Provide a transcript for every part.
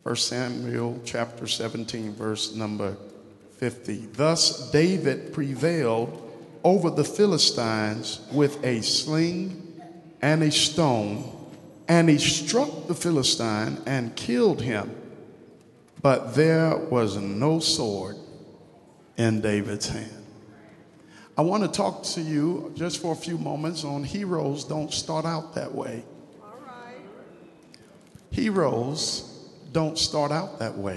First Samuel chapter 17, verse number 50. Thus David prevailed over the Philistines with a sling and a stone, and he struck the Philistine and killed him. But there was no sword in David's hand. I want to talk to you just for a few moments on heroes don't start out that way. All right. Heroes don't start out that way.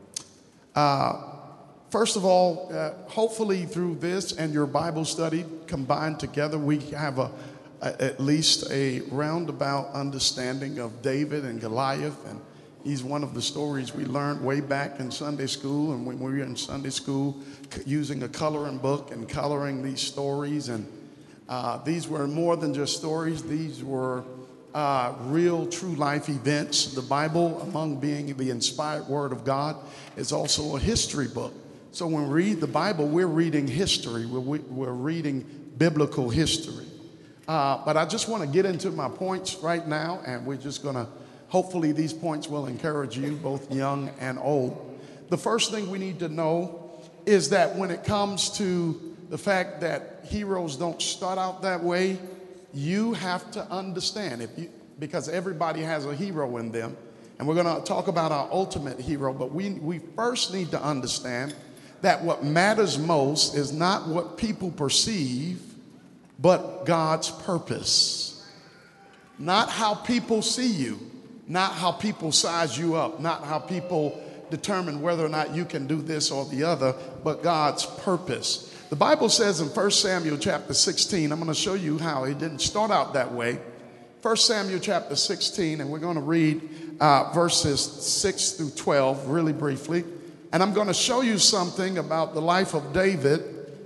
First of all, hopefully through this and your Bible study combined together, we have at least a roundabout understanding of David and Goliath. And he's one of the stories we learned way back in Sunday school. And when we were in Sunday school, using a coloring book and coloring these stories. And these were more than just stories. These were real, true life events. The Bible, among being the inspired word of God, is also a history book. So when we read the Bible, we're reading history. We're reading biblical history. But I just want to get into my points right now, and we're just going to, hopefully these points will encourage you, both young and old. The first thing we need to know is that when it comes to the fact that heroes don't start out that way, you have to understand, because everybody has a hero in them, and we're going to talk about our ultimate hero, but we first need to understand that what matters most is not what people perceive, but God's purpose. Not how people see you, not how people size you up, not how people determine whether or not you can do this or the other, but God's purpose. The Bible says in 1 Samuel chapter 16, I'm going to show you how it didn't start out that way. 1 Samuel chapter 16, and we're going to read verses 6 through 12 really briefly. And I'm going to show you something about the life of David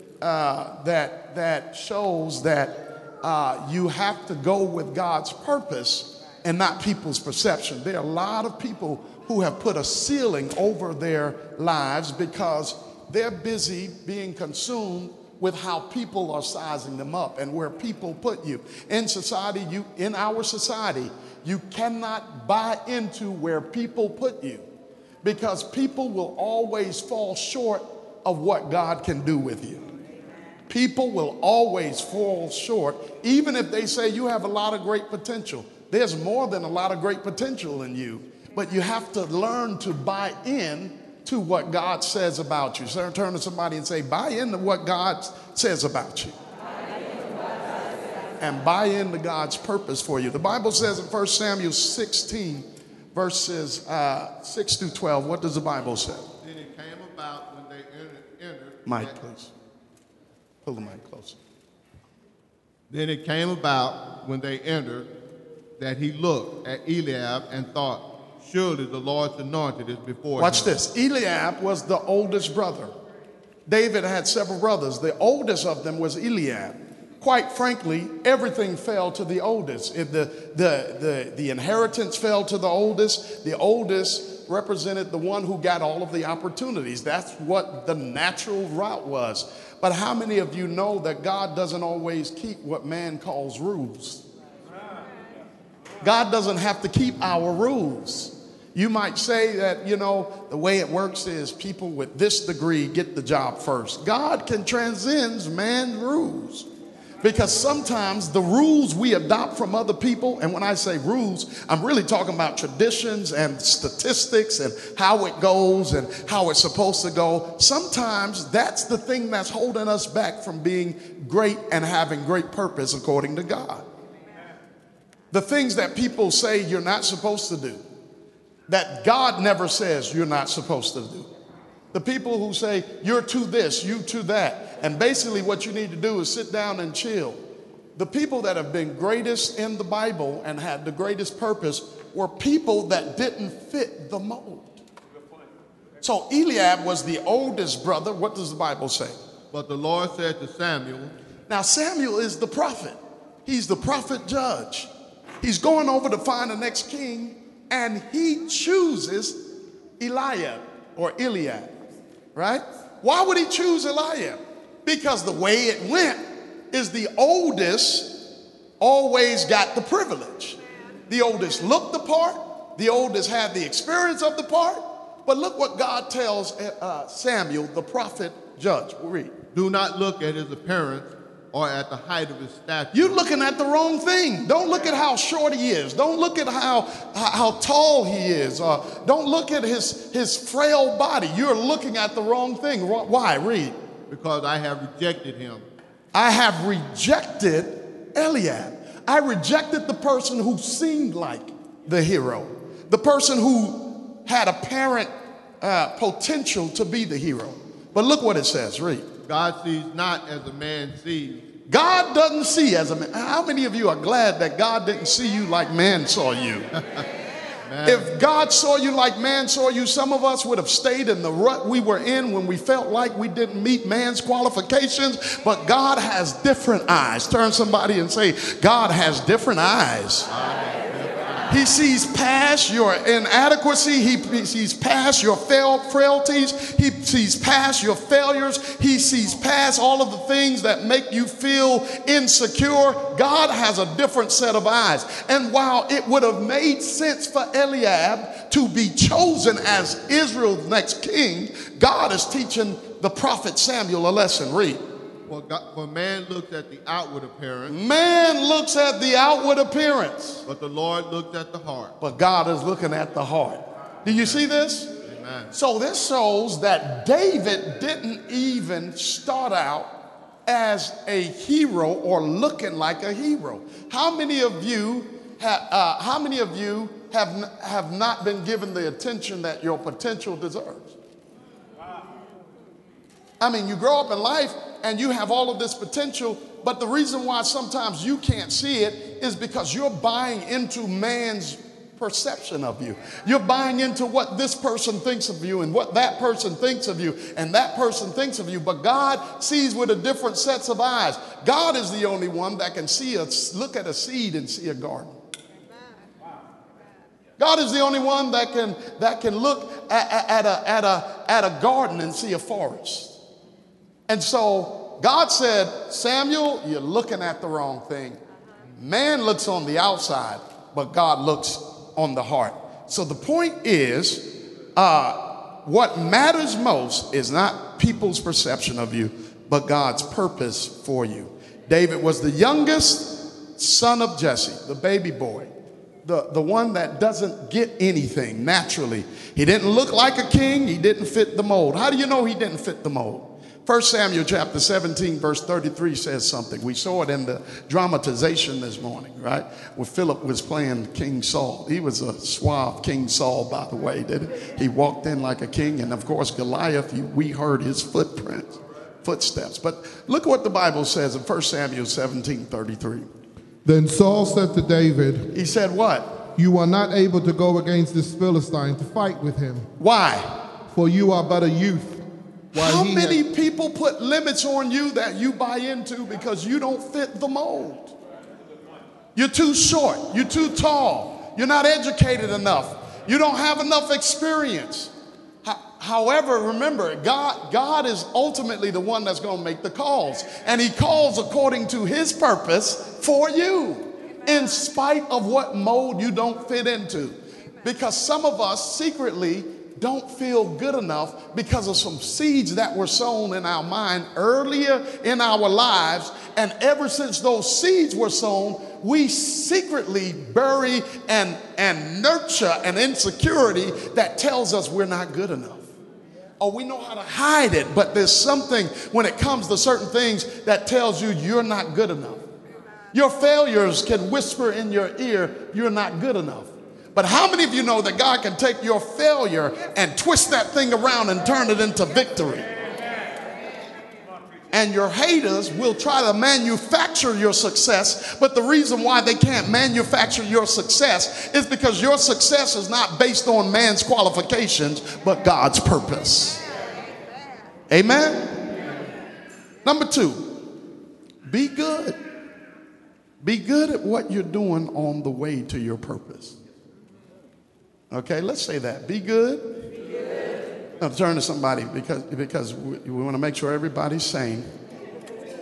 that shows that you have to go with God's purpose and not people's perception. There are a lot of people who have put a ceiling over their lives because they're busy being consumed with how people are sizing them up and where people put you. In our society, you cannot buy into where people put you, because people will always fall short of what God can do with you. People will always fall short, even if they say you have a lot of great potential. There's more than a lot of great potential in you, but you have to learn to buy in to what God says about you. So turn to somebody and say, buy into what God says about you. And buy into God's purpose for you. The Bible says in 1 Samuel 16, verses 6 through 12, what does the Bible say? Then it came about when they entered. Mike, please. Pull the mic closer. Then it came about when they entered that he looked at Eliab and thought, surely the Lord's anointed is before him. Watch this. Eliab was the oldest brother. David had several brothers. The oldest of them was Eliab. Quite frankly, everything fell to the oldest. The inheritance fell to the oldest. The oldest represented the one who got all of the opportunities. That's what the natural route was. But how many of you know that God doesn't always keep what man calls rules? God doesn't have to keep our rules. You might say that, the way it works is people with this degree get the job first. God can transcend man's rules. Because sometimes the rules we adopt from other people, and when I say rules, I'm really talking about traditions and statistics and how it goes and how it's supposed to go. Sometimes that's the thing that's holding us back from being great and having great purpose according to God. The things that people say you're not supposed to do, that God never says you're not supposed to do. The people who say you're to this, you to that. And basically what you need to do is sit down and chill. The people that have been greatest in the Bible and had the greatest purpose were people that didn't fit the mold. So Eliab was the oldest brother. What does the Bible say? But the Lord said to Samuel. Now Samuel is the prophet. He's the prophet judge. He's going over to find the next king, and he chooses Eliab or Eliab. Right? Why would he choose Eliab? Because the way it went is the oldest always got the privilege. The oldest looked the part, The oldest had the experience of the part. But look what God tells Samuel, the prophet judge. We'll read. Do not look at his appearance or at the height of his stature. You're looking at the wrong thing. Don't look at how short he is. Don't look at how tall he is. Don't look at his frail body. You're looking at the wrong thing. Why? Read. Because I have rejected him. I have rejected Eliab. I rejected the person who seemed like the hero, the person who had apparent potential to be the hero. But look what it says. Read. God sees not as a man sees. God doesn't see as a man. How many of you are glad that God didn't see you like man saw you? If God saw you like man saw you, some of us would have stayed in the rut we were in when we felt like we didn't meet man's qualifications. But God has different eyes. Turn somebody and say, God has different eyes. He sees past your inadequacy. He sees past your frailties. He sees past your failures. He sees past all of the things that make you feel insecure. God has a different set of eyes. And while it would have made sense for Eliab to be chosen as Israel's next king, God is teaching the prophet Samuel a lesson. Read. For man looks at the outward appearance. Man looks at the outward appearance. But the Lord looks at the heart. But God is looking at the heart. Do you see this? Amen. So this shows that David didn't even start out as a hero or looking like a hero. How many of you have not been given the attention that your potential deserves? I mean, you grow up in life and you have all of this potential, but the reason why sometimes you can't see it is because you're buying into man's perception of you. You're buying into what this person thinks of you and what that person thinks of you and that person thinks of you. But God sees with a different sets of eyes. God is the only one that can look at a seed and see a garden. God is the only one that can look at a garden and see a forest. And so God said, Samuel, you're looking at the wrong thing. Man looks on the outside, but God looks on the heart. So the point is, what matters most is not people's perception of you, but God's purpose for you. David was the youngest son of Jesse, the baby boy, the one that doesn't get anything naturally. He didn't look like a king. He didn't fit the mold. How do you know he didn't fit the mold? 1 Samuel chapter 17, verse 33 says something. We saw it in the dramatization this morning, right? Where Philip was playing King Saul. He was a suave King Saul, by the way, didn't he? He walked in like a king. And of course, Goliath, we heard his footsteps. But look what the Bible says in 1 Samuel 17, 33. Then Saul said to David, he said what? You are not able to go against this Philistine to fight with him. Why? For you are but a youth. How many people put limits on you that you buy into because you don't fit the mold? You're too short. You're too tall. You're not educated enough. You don't have enough experience. However, remember, God is ultimately the one that's going to make the calls. And he calls according to his purpose for you, in spite of what mold you don't fit into. Because some of us secretly don't feel good enough because of some seeds that were sown in our mind earlier in our lives. And ever since those seeds were sown, we secretly bury and nurture an insecurity that tells us we're not good enough. Or we know how to hide it, but there's something when it comes to certain things that tells you you're not good enough. Your failures can whisper in your ear, you're not good enough. But how many of you know that God can take your failure and twist that thing around and turn it into victory? And your haters will try to manufacture your success, but the reason why they can't manufacture your success is because your success is not based on man's qualifications, but God's purpose. Amen? Number 2, be good. Be good at what you're doing on the way to your purpose. Okay, let's say that. Be good. Be good. Now turn to somebody because we want to make sure everybody's sane.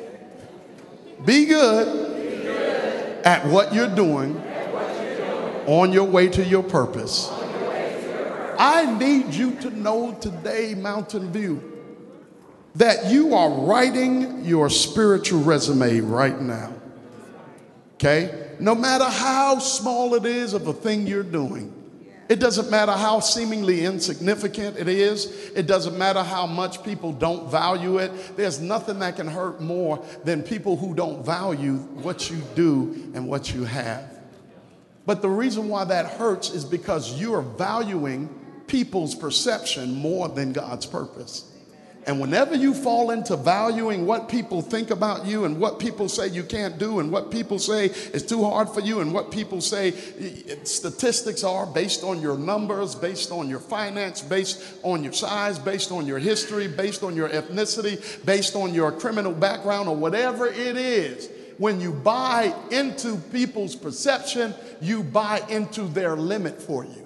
Be good at what you're doing on your way to your purpose. I need you to know today, Mountain View, that you are writing your spiritual resume right now. Okay? No matter how small it is of a thing you're doing, it doesn't matter how seemingly insignificant it is. It doesn't matter how much people don't value it. There's nothing that can hurt more than people who don't value what you do and what you have. But the reason why that hurts is because you're valuing people's perception more than God's purpose. And whenever you fall into valuing what people think about you and what people say you can't do and what people say is too hard for you and what people say statistics are based on your numbers, based on your finance, based on your size, based on your history, based on your ethnicity, based on your criminal background or whatever it is, when you buy into people's perception, you buy into their limit for you.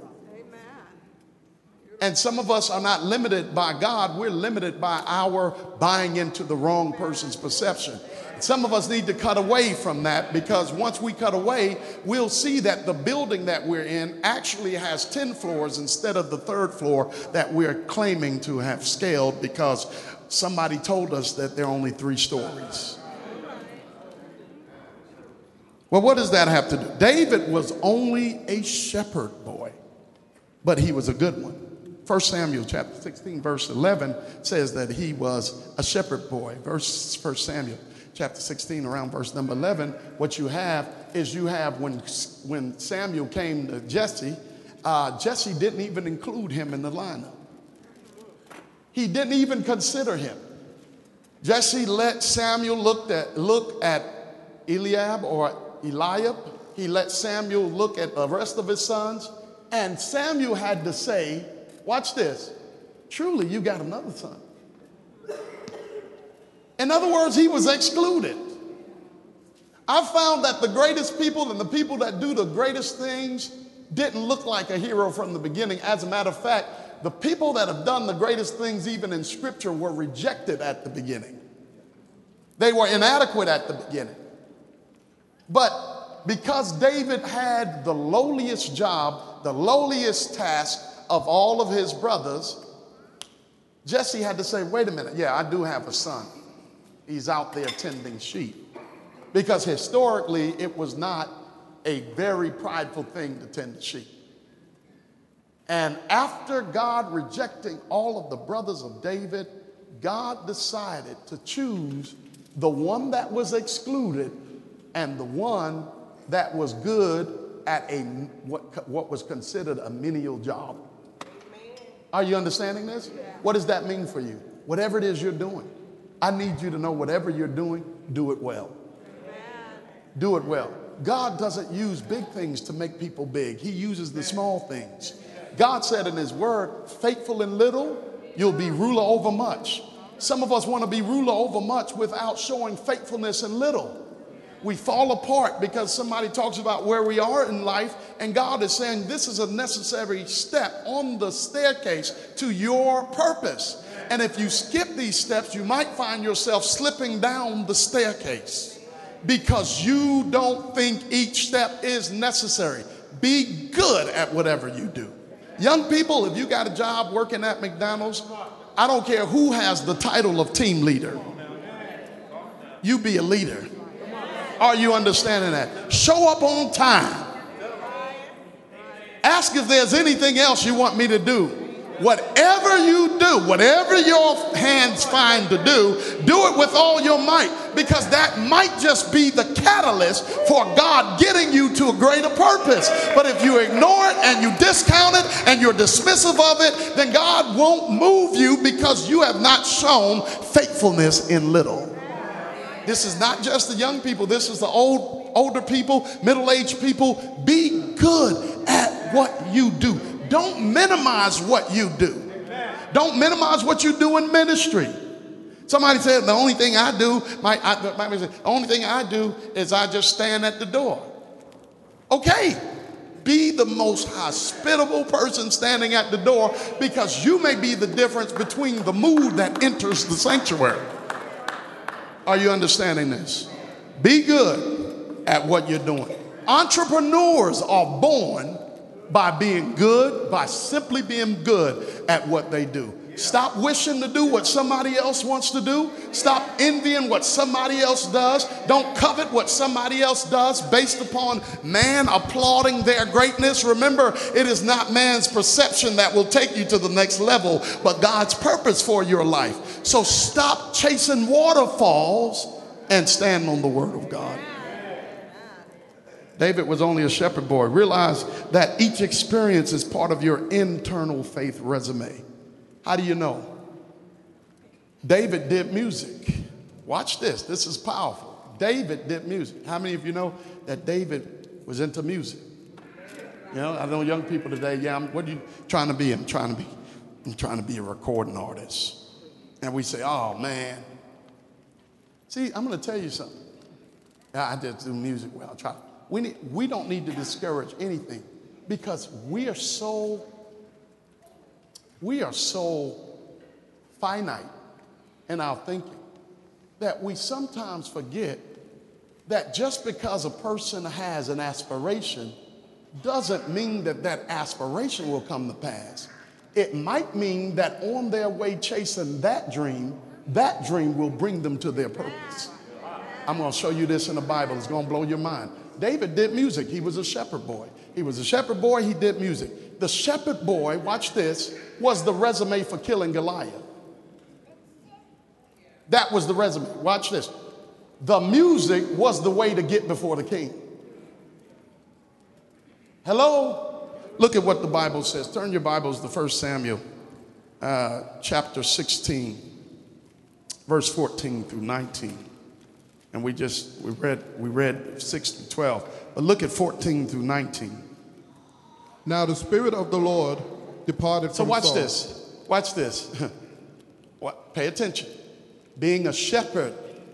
And some of us are not limited by God. We're limited by our buying into the wrong person's perception. Some of us need to cut away from that, because once we cut away, we'll see that the building that we're in actually has 10 floors instead of the 3rd floor that we're claiming to have scaled because somebody told us that there are only 3 stories. Well, what does that have to do? David was only a shepherd boy, but he was a good one. 1 Samuel chapter 16, verse 11 says that he was a shepherd boy. 1 Samuel chapter 16, around verse number 11, what you have is when Samuel came to Jesse, Jesse didn't even include him in the lineup. He didn't even consider him. Jesse let Samuel look at Eliab or Eliab. He let Samuel look at the rest of his sons. And Samuel had to say, watch this, truly you got another son. In other words, he was excluded. I found that the greatest people and the people that do the greatest things didn't look like a hero from the beginning. As a matter of fact, the people that have done the greatest things even in scripture were rejected at the beginning. They were inadequate at the beginning. But because David had the lowliest job, the lowliest task of all of his brothers, Jesse had to say, wait a minute, yeah, I do have a son. He's out there tending sheep. Because historically, it was not a very prideful thing to tend sheep. And after God rejecting all of the brothers of David, God decided to choose the one that was excluded and the one that was good at what was considered a menial job. Are you understanding this? What does that mean for you? Whatever it is you're doing, I need you to know whatever you're doing, do it well. Do it well. God doesn't use big things to make people big. He uses the small things. God said in his word, faithful in little, you'll be ruler over much. Some of us want to be ruler over much without showing faithfulness in little. We fall apart because somebody talks about where we are in life, and God is saying this is a necessary step on the staircase to your purpose. And if you skip these steps, you might find yourself slipping down the staircase because you don't think each step is necessary. Be good at whatever you do. Young people, if you got a job working at McDonald's, I don't care who has the title of team leader. You be a leader. Are you understanding that? Show up on time. Ask if there's anything else you want me to do. Whatever you do, whatever your hands find to do it with all your might, because that might just be the catalyst for God getting you to a greater purpose. But if you ignore it and you discount it and you're dismissive of it, then God won't move you because you have not shown faithfulness in little. This is not just the young people. This is the older people, middle-aged people. Be good at what you do. Don't minimize what you do. Don't minimize what you do in ministry. Somebody said the only thing I do, the only thing I do is I just stand at the door. Okay, be the most hospitable person standing at the door, because you may be the difference between the mood that enters the sanctuary. Are you understanding this? Be good at what you're doing. Entrepreneurs are born by being good, by simply being good at what they do. Stop wishing to do what somebody else wants to do. Stop envying what somebody else does. Don't covet what somebody else does based upon man applauding their greatness. Remember, it is not man's perception that will take you to the next level, but God's purpose for your life. So stop chasing waterfalls and stand on the word of God. David was only a shepherd boy. Realize that each experience is part of your internal faith resume. How do you know? David did music. Watch this. This is powerful. David did music. How many of you know that David was into music? You know, I know young people today, what are you trying to be? I'm trying to be a recording artist. And we say, oh, man. See, I'm going to tell you something. I just do music well. I try. We don't need to discourage anything because we are so finite in our thinking that we sometimes forget that just because a person has an aspiration doesn't mean that that aspiration will come to pass. It might mean that on their way chasing that dream will bring them to their purpose. I'm going to show you this in the Bible. It's going to blow your mind. David did music. He was a shepherd boy. He was a shepherd boy. He did music. The shepherd boy, watch this, was the resume for killing Goliath. That was the resume. Watch this. The music was the way to get before the king. Hello? Look at what the Bible says. Turn your Bibles to 1 Samuel chapter 16, verse 14 through 19. And we read 6 to 12. But look at 14 through 19. Now the Spirit of the Lord departed from Saul. So watch this. Watch this. Pay attention. Being a shepherd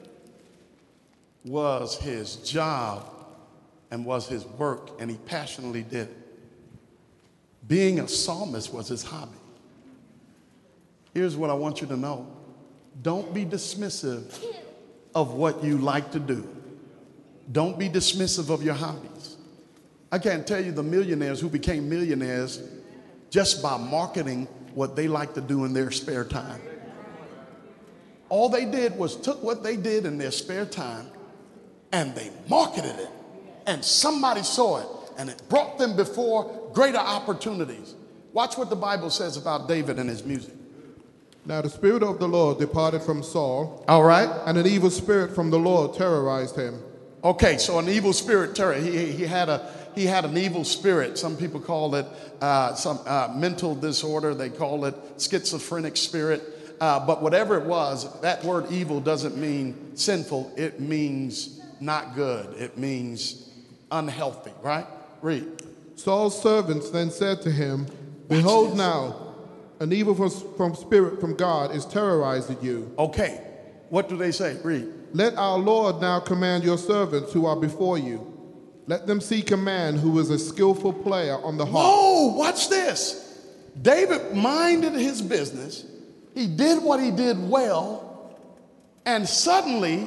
was his job and was his work, and he passionately did it. Being a psalmist was his hobby. Here's what I want you to know. Don't be dismissive of what you like to do. Don't be dismissive of your hobbies. I can't tell you the millionaires who became millionaires just by marketing what they like to do in their spare time. All they did was took what they did in their spare time and they marketed it. And somebody saw it and it brought them before greater opportunities. Watch what the Bible says about David and his music. Now the Spirit of the Lord departed from Saul. All right. And an evil spirit from the Lord terrorized him. Okay, so an evil spirit he had an evil spirit. Some people call it some mental disorder. They call it schizophrenic spirit. But whatever it was, that word evil doesn't mean sinful. It means not good. It means unhealthy, right? Read. Saul's servants then said to him, behold now, an evil from spirit from God is terrorizing you. Okay, what do they say? Read. Let our Lord now command your servants who are before you. Let them seek a man who is a skillful player on the harp. Whoa, watch this. David minded his business. He did what he did well. And suddenly,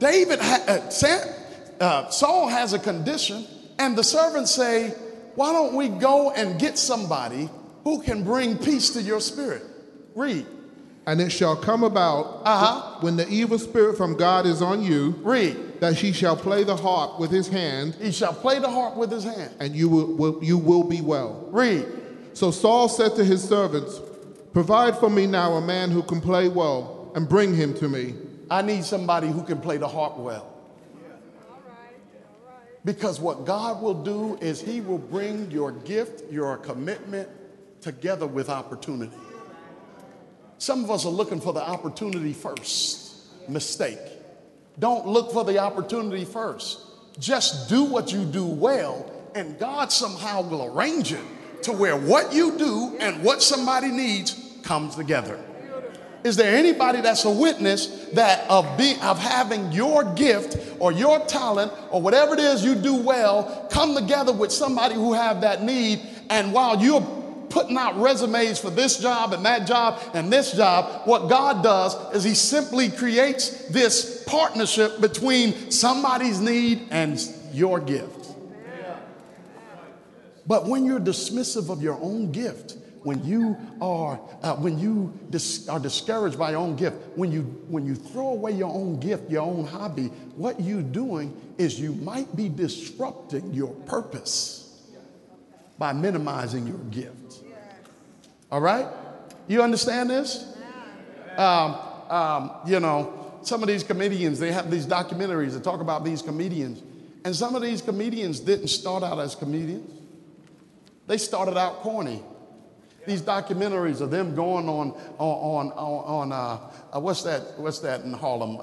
Saul has a condition. And the servants say, why don't we go and get somebody who can bring peace to your spirit? Read. And it shall come about when the evil spirit from God is on you. Read. That he shall play the harp with his hand. He shall play the harp with his hand. And you will be well. Read. So Saul said to his servants, provide for me now a man who can play well and bring him to me. I need somebody who can play the harp well. Because what God will do is he will bring your gift, your commitment together with opportunity. Some of us are looking for the opportunity first. Mistake. Don't look for the opportunity first. Just do what you do well, and God somehow will arrange it to where what you do and what somebody needs comes together. Is there anybody that's a witness that of having your gift or your talent or whatever it is you do well come together with somebody who have that need, and while you're putting out resumes for this job and that job and this job, what God does is he simply creates this partnership between somebody's need and your gift. But when you're dismissive of your own gift, when you are discouraged by your own gift, when you throw away your own gift, your own hobby, what you're doing is you might be disrupting your purpose by minimizing your gift. All right? You understand this? You know, some of these comedians, they have these documentaries that talk about these comedians. And some of these comedians didn't start out as comedians. They started out corny. These documentaries of them going on what's that in Harlem?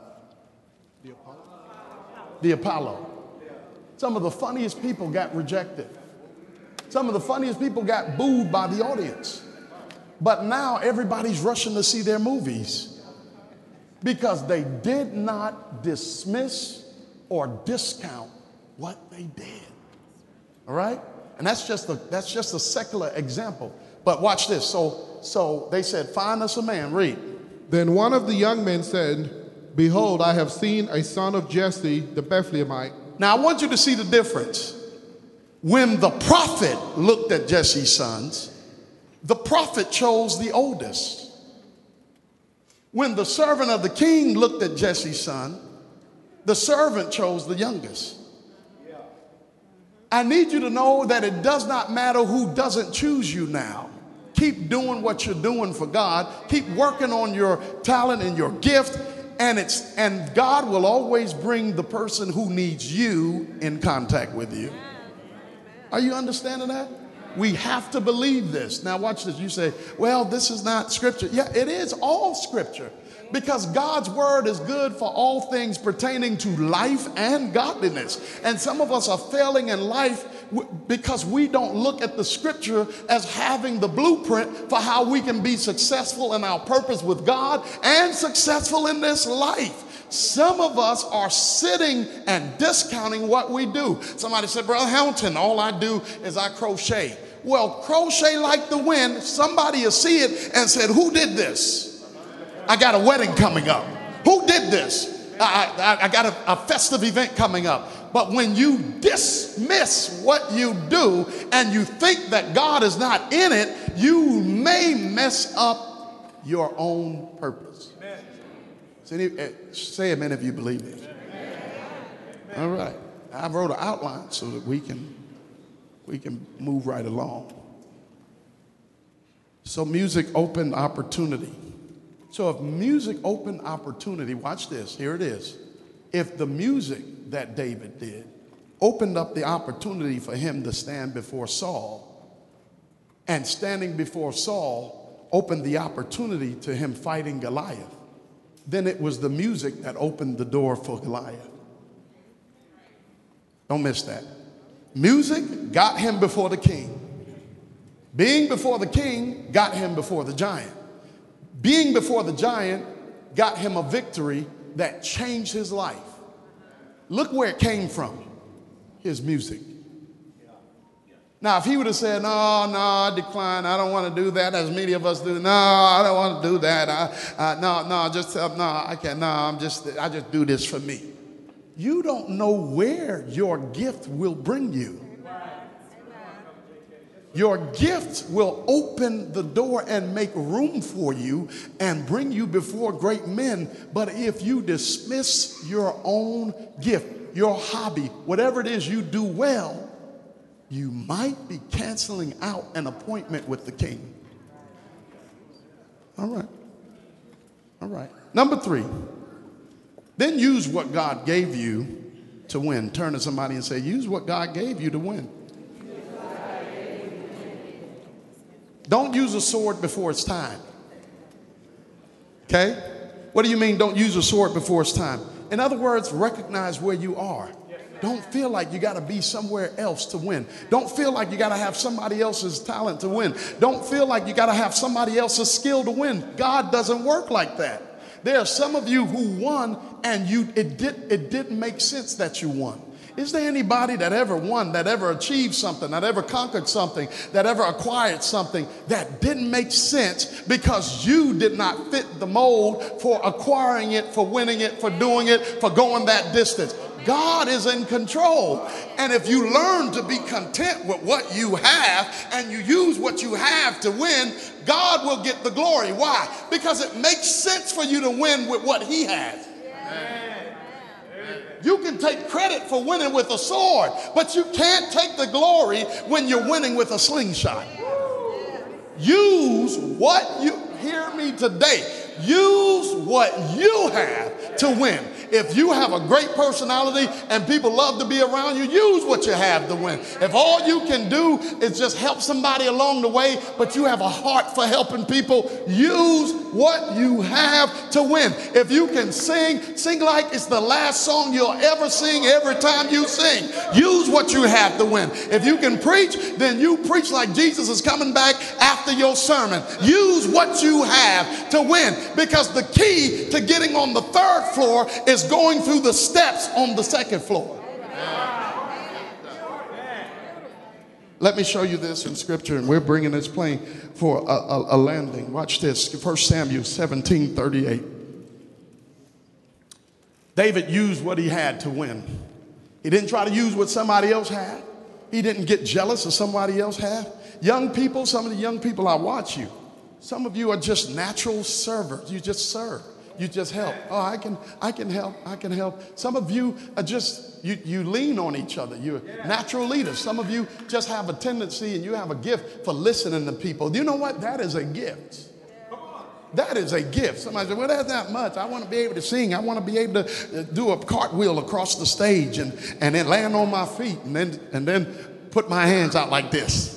The Apollo. Some of the funniest people got rejected. Some of the funniest people got booed by the audience. But now everybody's rushing to see their movies because they did not dismiss or discount what they did. All right? And that's just a secular example. But watch this. So they said, find us a man. Read. Then one of the young men said, behold, I have seen a son of Jesse, the Bethlehemite. Now I want you to see the difference. When the prophet looked at Jesse's sons, the prophet chose the oldest. When the servant of the king looked at Jesse's son, the servant chose the youngest. I need you to know that it does not matter who doesn't choose you now. Keep doing what you're doing for God. Keep working on your talent and your gift, and God will always bring the person who needs you in contact with you. Are you understanding that? We have to believe this. Now watch this. You say, well, this is not scripture. Yeah, it is all scripture. Because God's word is good for all things pertaining to life and godliness. And some of us are failing in life because we don't look at the scripture as having the blueprint for how we can be successful in our purpose with God and successful in this life. Some of us are sitting and discounting what we do. Somebody said, Brother Hamilton, all I do is I crochet. Well, crochet like the wind. Somebody will see it and said, who did this? I got a wedding coming up. Who did this? I got a festive event coming up. But when you dismiss what you do and you think that God is not in it, you may mess up your own purpose. Say amen if you believe it. All right. I wrote an outline so that we can move right along. So music opened opportunity. So if music opened opportunity, watch this, here it is. If the music that David did opened up the opportunity for him to stand before Saul, and standing before Saul opened the opportunity to him fighting Goliath, then it was the music that opened the door for Goliath. Don't miss that. Music got him before the king. Being before the king got him before the giant. Being before the giant got him a victory that changed his life. Look where it came from, his music. Now, if he would have said, no, I decline, I don't want to do that, as many of us do. No, I don't want to do that. I just do this for me. You don't know where your gift will bring you. Your gift will open the door and make room for you and bring you before great men. But if you dismiss your own gift, your hobby, whatever it is you do well, you might be canceling out an appointment with the king. All right. All right. Number 3, then use what God gave you to win. Turn to somebody and say, use what God gave you to win. Don't use a sword before it's time. Okay? What do you mean don't use a sword before it's time? In other words, recognize where you are. Don't feel like you got to be somewhere else to win. Don't feel like you got to have somebody else's talent to win. Don't feel like you got to have somebody else's skill to win. God doesn't work like that. There are some of you who won and it didn't make sense that you won. Is there anybody that ever won, that ever achieved something, that ever conquered something, that ever acquired something that didn't make sense because you did not fit the mold for acquiring it, for winning it, for doing it, for going that distance? God is in control. And if you learn to be content with what you have and you use what you have to win, God will get the glory. Why? Because it makes sense for you to win with what he has. You can take credit for winning with a sword, but you can't take the glory when you're winning with a slingshot. Use what you, hear me today, use what you have to win. If you have a great personality and people love to be around you, use what you have to win. If all you can do is just help somebody along the way, but you have a heart for helping people, use what you have to win. If you can sing like it's the last song you'll ever sing every time you sing. Use what you have to win. If you can preach, then you preach like Jesus is coming back after your sermon. Use what you have to win, because the key to getting on the third floor is going through the steps on the second floor. Let me show you this in scripture, and we're bringing this plane for a landing. Watch this, 1 Samuel 17:38. David used what he had to win. He didn't try to use what somebody else had. He didn't get jealous of somebody else had. Young people, some of the young people, I watch you. Some of you are just natural servers. You just serve. You just help. Oh, I can help. I can help. Some of you are just, you lean on each other. You're natural leaders. Some of you just have a tendency and you have a gift for listening to people. You know what? That is a gift. That is a gift. Somebody said, well, that's not much. I want to be able to sing. I want to be able to do a cartwheel across the stage and then land on my feet and then put my hands out like this.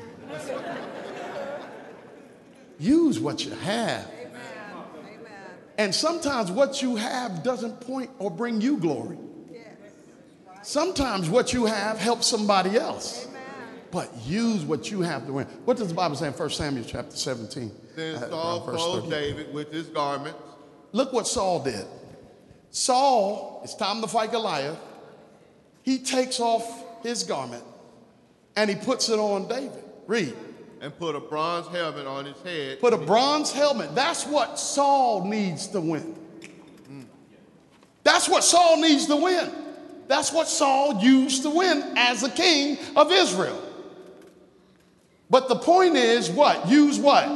Use what you have. And sometimes what you have doesn't point or bring you glory. Sometimes what you have helps somebody else. But use what you have to win. What does the Bible say in 1 Samuel chapter 17? Then Saul clothed David with his garments. Look what Saul did. Saul, it's time to fight Goliath. He takes off his garment and he puts it on David. Read. And put a bronze helmet on his head. Put a bronze helmet. That's what Saul needs to win. That's what Saul needs to win. That's what Saul used to win as a king of Israel. But the point is what? Use what?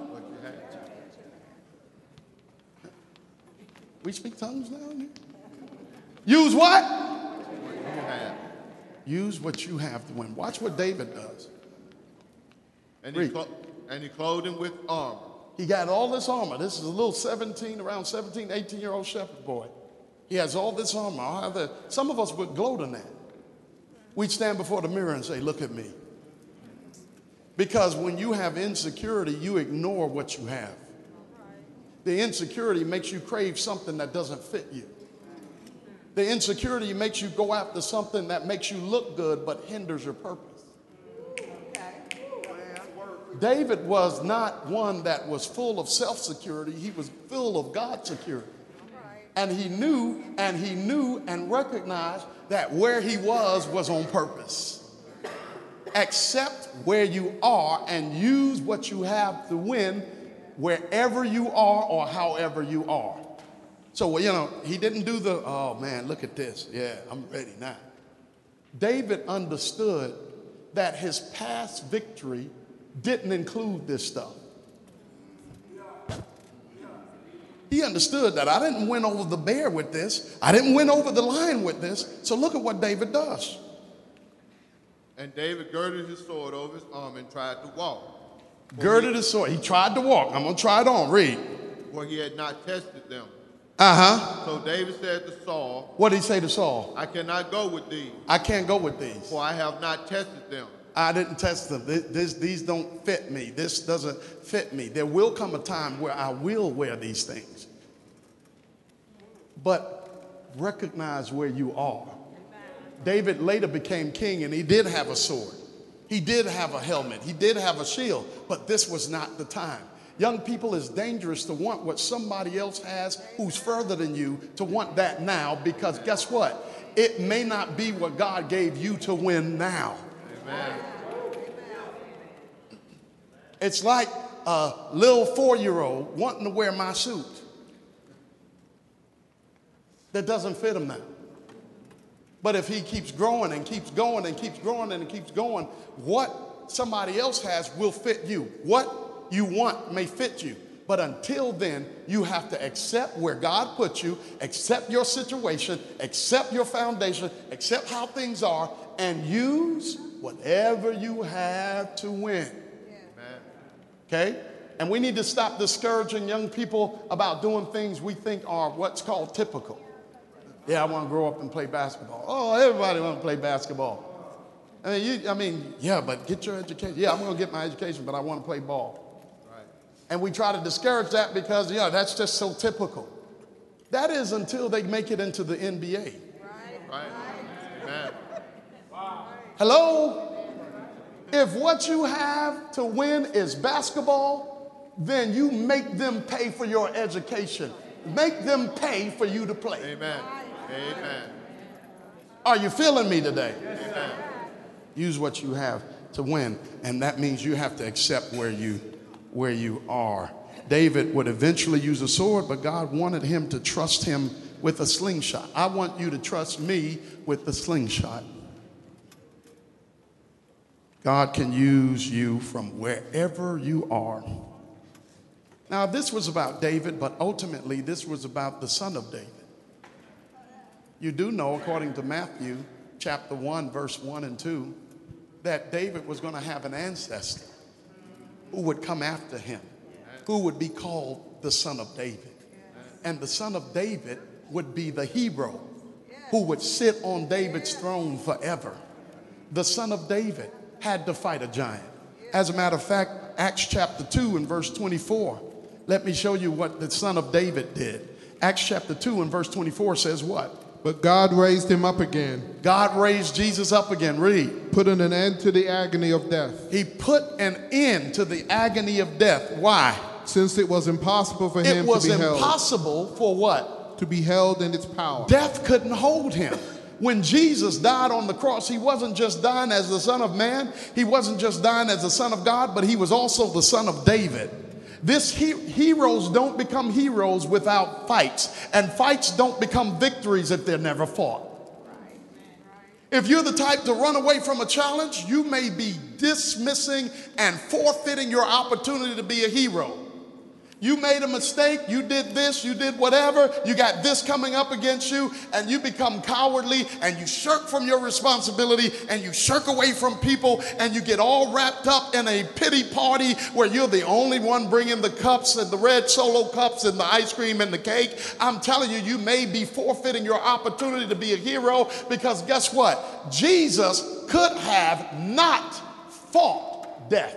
We speak tongues now? Use what? Use what you have to win. Watch what David does. And he clothed him with armor. He got all this armor. This is a little 18 18-year-old shepherd boy. He has all this armor. Some of us would gloat in that. We'd stand before the mirror and say, look at me. Because when you have insecurity, you ignore what you have. The insecurity makes you crave something that doesn't fit you. The insecurity makes you go after something that makes you look good but hinders your purpose. David was not one that was full of self-security. He was full of God's security. And he knew and recognized that where he was on purpose. Accept where you are and use what you have to win wherever you are or however you are. So, he didn't do oh man, look at this. Yeah, I'm ready now. David understood that his past victory didn't include this stuff. He understood that I didn't win over the bear with this. I didn't win over the lion with this. So look at what David does. And David girded his sword over his arm and tried to walk. Girded his sword. He tried to walk. I'm going to try it on. Read. For he had not tested them. Uh-huh. So David said to Saul. What did he say to Saul? I cannot go with these. I can't go with these. For I have not tested them. I didn't test them. These don't fit me. This doesn't fit me. There will come a time where I will wear these things. But recognize where you are. David later became king and he did have a sword. He did have a helmet. He did have a shield. But this was not the time. Young people, it's dangerous to want what somebody else has who's further than you, to want that now, because guess what? It may not be what God gave you to win now. Amen. It's like a little 4-year-old wanting to wear my suit that doesn't fit him now. But if he keeps growing and keeps going and keeps growing and keeps going, what somebody else has will fit you. What you want may fit you. But until then, you have to accept where God put you, accept your situation, accept your foundation, accept how things are, and use whatever you have to win. Okay? And we need to stop discouraging young people about doing things we think are what's called typical. Yeah, I want to grow up and play basketball. Oh, everybody want to play basketball. Yeah, but get your education. Yeah, I'm going to get my education, but I want to play ball. Right. And we try to discourage that because, that's just so typical. That is until they make it into the NBA. Right. Amen. Hello? If what you have to win is basketball, then you make them pay for your education. Make them pay for you to play. Amen. Amen. Are you feeling me today? Amen. Use what you have to win, and that means you have to accept where you are. David would eventually use a sword, but God wanted him to trust him with a slingshot. I want you to trust me with the slingshot. God can use you from wherever you are. Now, this was about David, but ultimately this was about the son of David. You do know, according to Matthew chapter 1, verse 1 and 2, that David was going to have an ancestor who would come after him, who would be called the son of David. And the son of David would be the hero who would sit on David's throne forever. The son of David had to fight a giant. As a matter of fact, Acts chapter 2 and verse 24. Let me show you what the son of David did. Acts chapter 2 and verse 24 says what? But God raised him up again. God raised Jesus up again. Read. Putting an end to the agony of death. He put an end to the agony of death. Why? Since it was impossible for him to be held. It was impossible for what? To be held in its power. Death couldn't hold him. When Jesus died on the cross, he wasn't just dying as the Son of Man. He wasn't just dying as the Son of God, but he was also the Son of David. Heroes don't become heroes without fights, and fights don't become victories if they're never fought. If you're the type to run away from a challenge, you may be dismissing and forfeiting your opportunity to be a hero. You made a mistake, you did this, you did whatever, you got this coming up against you, and you become cowardly, and you shirk from your responsibility, and you shirk away from people, and you get all wrapped up in a pity party where you're the only one bringing the cups and the red Solo cups and the ice cream and the cake. I'm telling you, you may be forfeiting your opportunity to be a hero, because guess what? Jesus could have not fought death.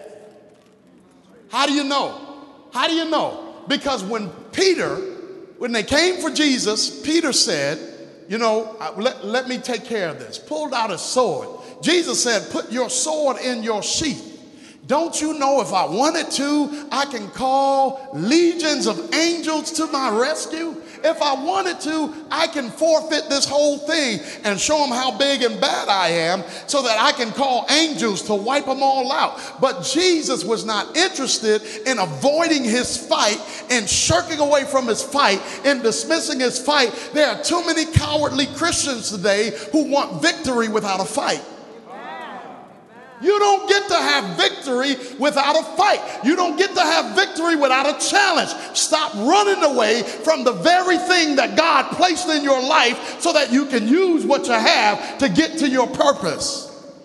How do you know? How do you know? Because when they came for Jesus, Peter said, let me take care of this. Pulled out his sword. Jesus said, put your sword in your sheath. Don't you know if I wanted to, I can call legions of angels to my rescue? If I wanted to, I can forfeit this whole thing and show them how big and bad I am so that I can call angels to wipe them all out. But Jesus was not interested in avoiding his fight and shirking away from his fight and dismissing his fight. There are too many cowardly Christians today who want victory without a fight. You don't get to have victory without a fight. You don't get to have victory without a challenge. Stop running away from the very thing that God placed in your life so that you can use what you have to get to your purpose.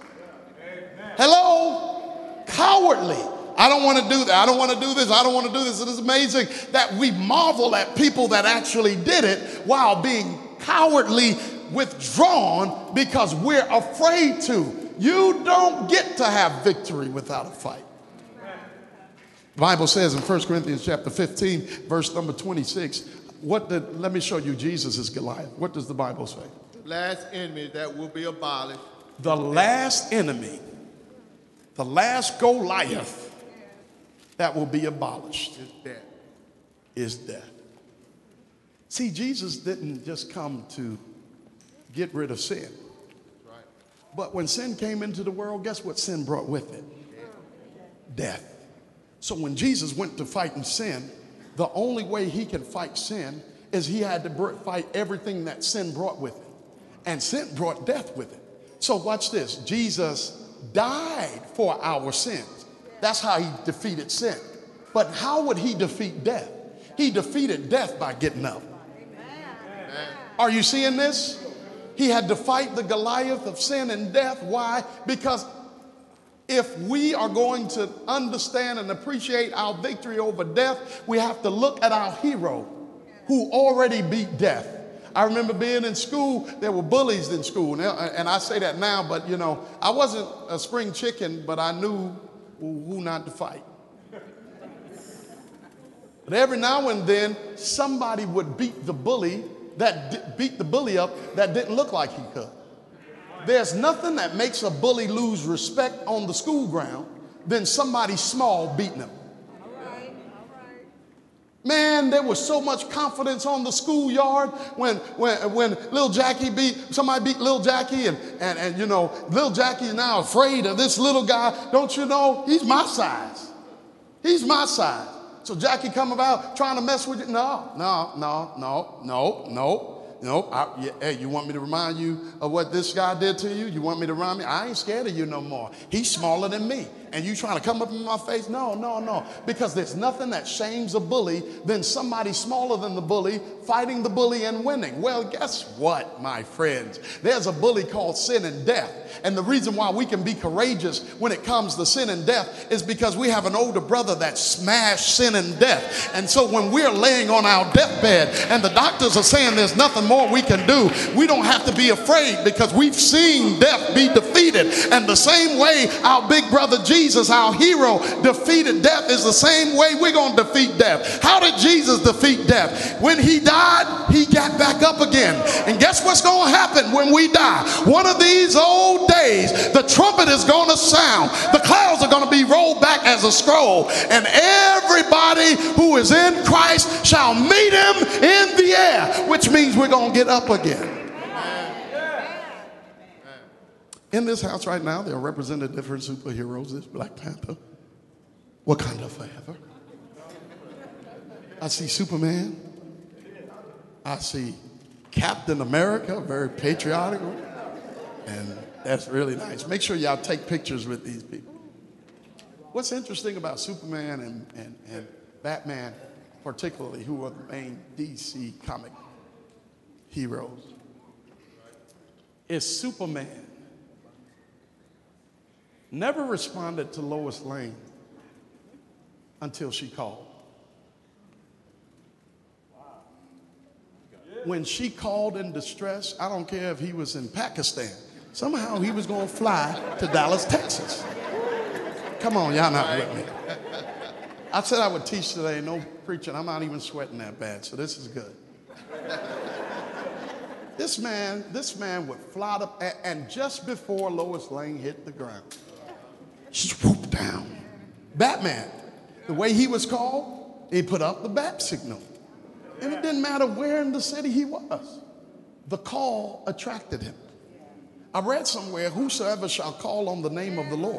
Hello? Cowardly. I don't want to do that. I don't want to do this. I don't want to do this. It is amazing that we marvel at people that actually did it while being cowardly withdrawn because we're afraid to. You don't get to have victory without a fight. The Bible says in 1 Corinthians chapter 15, verse number 26, let me show you Jesus' Goliath. What does the Bible say? The last enemy that will be abolished. The last enemy, the last Goliath that will be abolished is death. is death. See, Jesus didn't just come to get rid of sin. Right. But when sin came into the world, guess what sin brought with it? Death. So when Jesus went to fighting sin, the only way he could fight sin is he had to fight everything that sin brought with it. And sin brought death with it. So watch this. Jesus died for our sins. That's how he defeated sin. But how would he defeat death? He defeated death by getting up. Are you seeing this? He had to fight the Goliath of sin and death. Why? Because if we are going to understand and appreciate our victory over death, we have to look at our hero who already beat death. I remember being in school, there were bullies in school. And I say that now, but you know, I wasn't a spring chicken, but I knew who not to fight. But every now and then, somebody would beat the bully up that didn't look like he could. There's nothing that makes a bully lose respect on the school ground than somebody small beating him. Man, there was so much confidence on the schoolyard when Lil Jackie somebody beat Lil Jackie and you know, Lil Jackie is now afraid of this little guy. Don't you know, he's my size. He's my size. So Jackie come about trying to mess with you. No. Hey, you want me to remind you of what this guy did to you? You want me to remind me? I ain't scared of you no more. He's smaller than me. And you trying to come up in my face? No. Because there's nothing that shames a bully than somebody smaller than the bully fighting the bully and winning. Well, guess what, my friends? There's a bully called sin and death. And the reason why we can be courageous when it comes to sin and death is because we have an older brother that smashed sin and death. And so when we're laying on our deathbed and the doctors are saying there's nothing more we can do, we don't have to be afraid because we've seen death be defeated. And the same way our big brother Jesus, our hero, defeated death is the same way we're going to defeat death. How did Jesus defeat death? When he died, he got back up again. And guess what's going to happen when we die? One of these old days, the trumpet is going to sound. The clouds are going to be rolled back as a scroll. And everybody who is in Christ shall meet him in the air, which means we're going to get up again. In this house right now, there are represented different superheroes. There's Black Panther, Wakanda Forever. I see Superman. I see Captain America, very patriotic. And that's really nice. Make sure y'all take pictures with these people. What's interesting about Superman and Batman, particularly, who are the main DC comic heroes, is Superman never responded to Lois Lane until she called. When she called in distress, I don't care if he was in Pakistan, somehow he was going to fly to Dallas, Texas. Come on, y'all not with me. I said I would teach today, no preaching. I'm not even sweating that bad, so this is good. This man would fly up, and just before Lois Lane hit the ground, swoop down. Batman, the way he was called, he put up the bat signal. And it didn't matter where in the city he was. The call attracted him. I read somewhere, whosoever shall call on the name of the Lord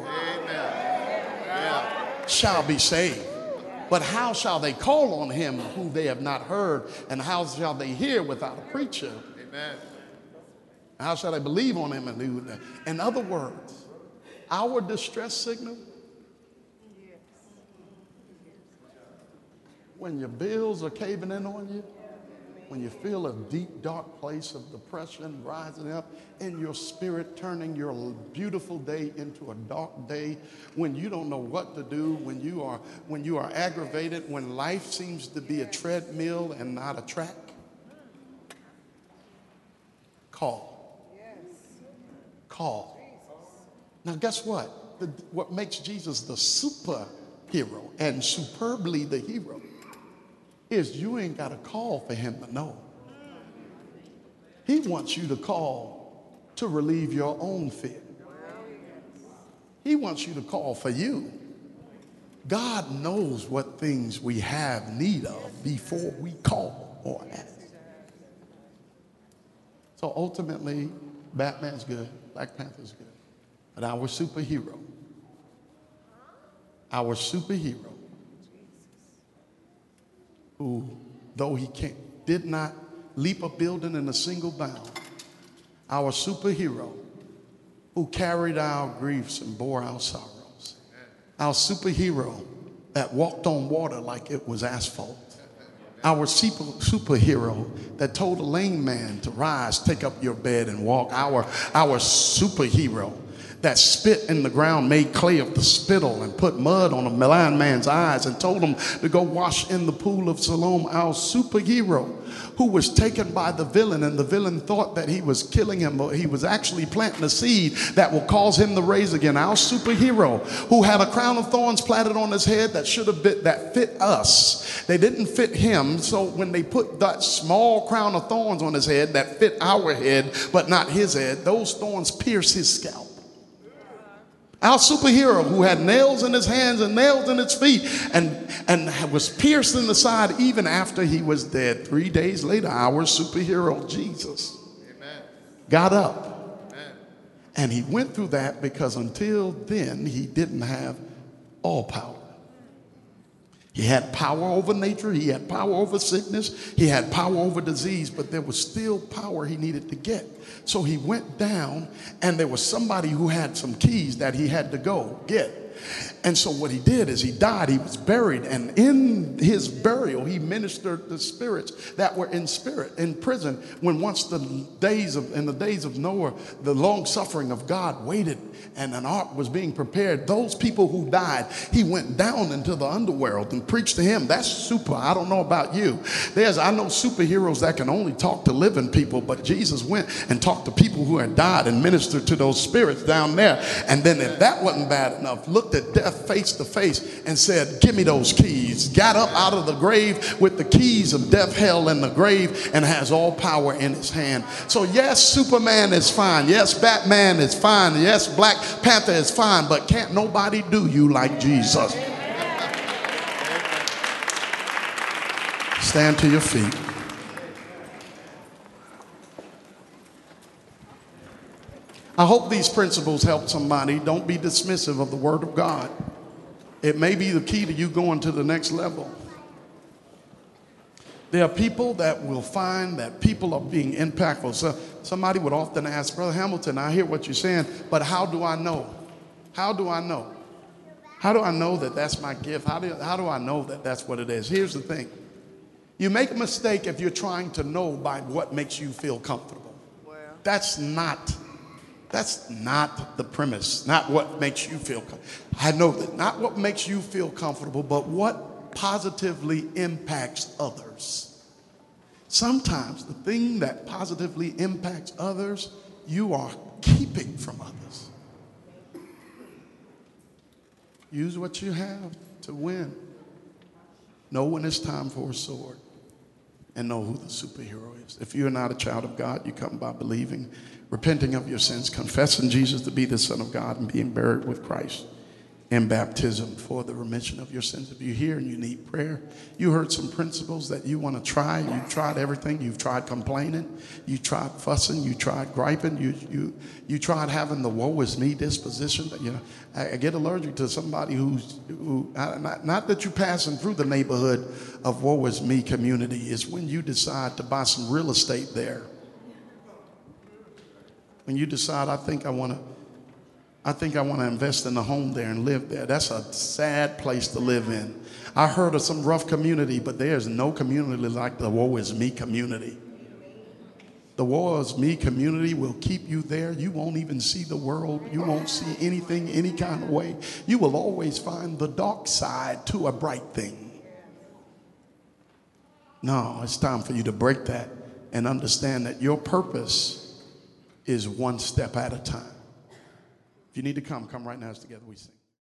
shall be saved. But how shall they call on him who they have not heard? And how shall they hear without a preacher? Amen. How shall they believe on him? In other words, our distress signal, when your bills are caving in on you, when you feel a deep, dark place of depression rising up in your spirit, turning your beautiful day into a dark day, when you don't know what to do, when you are aggravated, when life seems to be a treadmill and not a track, call. Call. Now, guess what? What makes Jesus the superhero and superbly the hero is you ain't got to call for him to know. He wants you to call to relieve your own fear. He wants you to call for you God knows what things we have need of before we call or ask. So ultimately, Batman's good, Black Panther's good. But our superhero, who, though he did not leap a building in a single bound, our superhero who carried our griefs and bore our sorrows, our superhero that walked on water like it was asphalt, our superhero that told a lame man to rise, take up your bed and walk, our superhero that spit in the ground, made clay of the spittle and put mud on a blind man's eyes and told him to go wash in the pool of Siloam. Our superhero who was taken by the villain, and the villain thought that he was killing him, but he was actually planting a seed that will cause him to raise again. Our superhero who had a crown of thorns planted on his head that fit us. They didn't fit him, so when they put that small crown of thorns on his head that fit our head but not his head, those thorns pierced his scalp. Our superhero who had nails in his hands and nails in his feet and was pierced in the side even after he was dead. 3 days later, our superhero, Jesus, got up. And he went through that because until then, he didn't have all power. He had power over nature. He had power over sickness. He had power over disease, but there was still power he needed to get. So he went down, and there was somebody who had some keys that he had to go get. And so what he did is he died, he was buried, and in his burial, he ministered to spirits that were in prison, when once in the days of Noah, the long suffering of God waited and an ark was being prepared. Those people who died, he went down into the underworld and preached to him. That's super. I don't know about you. I know superheroes that can only talk to living people, but Jesus went and talked to people who had died and ministered to those spirits down there. And then if that wasn't bad enough, looked at death face to face and said, give me those keys. Got up out of the grave with the keys of death, hell, and the grave, and has all power in his hand. So yes, Superman is fine. Yes, Batman is fine. Yes, Black Panther is fine, but can't nobody do you like Jesus. Stand to your feet. I hope these principles help somebody. Don't be dismissive of the Word of God. It may be the key to you going to the next level. There are people that will find that people are being impactful. So somebody would often ask, Brother Hamilton, I hear what you're saying, but how do I know? How do I know? How do I know that that's my gift? How do I know that that's what it is? Here's the thing. You make a mistake if you're trying to know by what makes you feel comfortable. That's not the premise, not what makes you feel comfortable. I know that, not what makes you feel comfortable, but what positively impacts others. Sometimes the thing that positively impacts others, you are keeping from others. Use what you have to win. Know when it's time for a sword, and know who the superhero is. If you're not a child of God, you come by believing, repenting of your sins, confessing Jesus to be the Son of God, and being buried with Christ in baptism for the remission of your sins. If you're here and you need prayer, you heard some principles that you want to try. You've tried everything. You've tried complaining. You tried fussing. You tried griping. You tried having the woe is me disposition. You know, I get allergic to somebody who not that you're passing through the neighborhood of woe is me community. It's when you decide to buy some real estate there. When you decide, I think I want to invest in a home there and live there. That's a sad place to live in. I heard of some rough community, but there's no community like the woe is me community. The woe is me community will keep you there. You won't even see the world. You won't see anything any kind of way. You will always find the dark side to a bright thing. No, it's time for you to break that and understand that your purpose is one step at a time. If you need to come right now as together we sing.